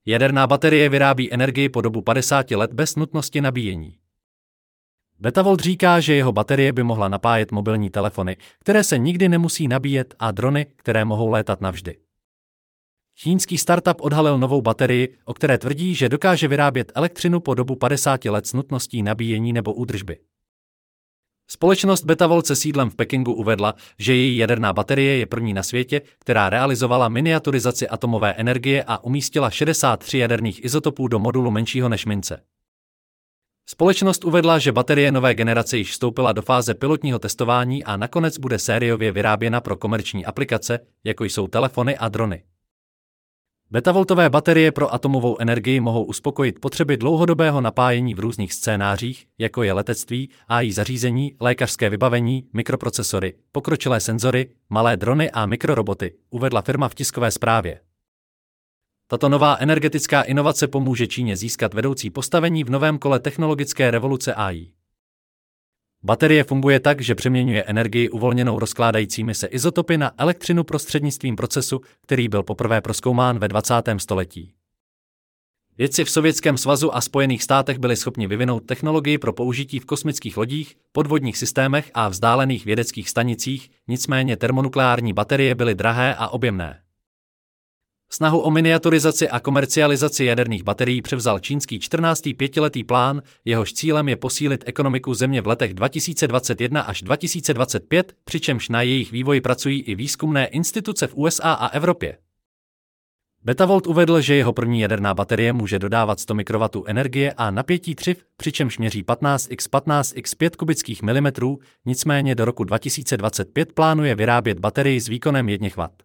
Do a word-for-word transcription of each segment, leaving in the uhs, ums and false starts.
Jaderná baterie vyrábí energii po dobu padesát let bez nutnosti nabíjení. Betavolt říká, že jeho baterie by mohla napájet mobilní telefony, které se nikdy nemusí nabíjet, a drony, které mohou létat navždy. Čínský startup odhalil novou baterii, o které tvrdí, že dokáže vyrábět elektřinu po dobu padesát let s nutností nabíjení nebo údržby. Společnost Betavolt se sídlem v Pekingu uvedla, že její jaderná baterie je první na světě, která realizovala miniaturizaci atomové energie a umístila šedesát tři jaderných izotopů do modulu menšího než mince. Společnost uvedla, že baterie nové generace již vstoupila do fáze pilotního testování a nakonec bude sériově vyráběna pro komerční aplikace, jako jsou telefony a drony. Betavoltové baterie pro atomovou energii mohou uspokojit potřeby dlouhodobého napájení v různých scénářích, jako je letectví, á í zařízení, lékařské vybavení, mikroprocesory, pokročilé senzory, malé drony a mikroroboty, uvedla firma v tiskové zprávě. Tato nová energetická inovace pomůže Číně získat vedoucí postavení v novém kole technologické revoluce á í. Baterie funguje tak, že přeměňuje energii uvolněnou rozkládajícími se izotopy na elektřinu prostřednictvím procesu, který byl poprvé prozkoumán ve dvacátém století. Vědci v Sovětském svazu a Spojených státech byli schopni vyvinout technologii pro použití v kosmických lodích, podvodních systémech a vzdálených vědeckých stanicích, nicméně termonukleární baterie byly drahé a objemné. Snahu o miniaturizaci a komercializaci jaderných baterií převzal čínský čtrnáctý pětiletý plán, jehož cílem je posílit ekonomiku země v letech dva tisíce dvacet jedna až dva tisíce dvacet pět, přičemž na jejich vývoji pracují i výzkumné instituce v U S A a Evropě. Betavolt uvedl, že jeho první jaderná baterie může dodávat sto mikrowattů energie a napětí tři, přičemž měří patnáct krát patnáct krát pět kubických milimetrů, nicméně do roku dva tisíce dvacet pět plánuje vyrábět baterii s výkonem jedna watt.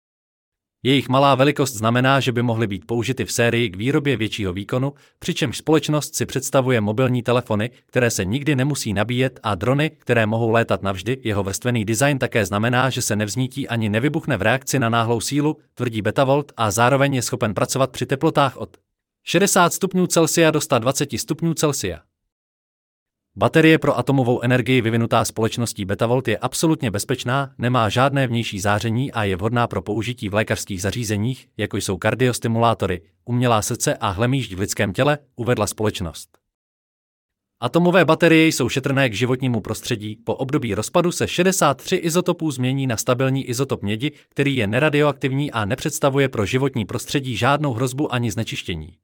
Jejich malá velikost znamená, že by mohly být použity v sérii k výrobě většího výkonu, přičemž společnost si představuje mobilní telefony, které se nikdy nemusí nabíjet, a drony, které mohou létat navždy. Jeho vrstvený design také znamená, že se nevznítí ani nevybuchne v reakci na náhlou sílu, tvrdí Betavolt, a zároveň je schopen pracovat při teplotách od šedesát stupňů Celsia do sto dvacet stupňů Celsia. Baterie pro atomovou energii vyvinutá společností Betavolt je absolutně bezpečná, nemá žádné vnější záření a je vhodná pro použití v lékařských zařízeních, jako jsou kardiostimulátory, umělá srdce a hlemýžď v lidském těle, uvedla společnost. Atomové baterie jsou šetrné k životnímu prostředí, po období rozpadu se šedesát tři izotopů změní na stabilní izotop mědi, který je neradioaktivní a nepředstavuje pro životní prostředí žádnou hrozbu ani znečištění.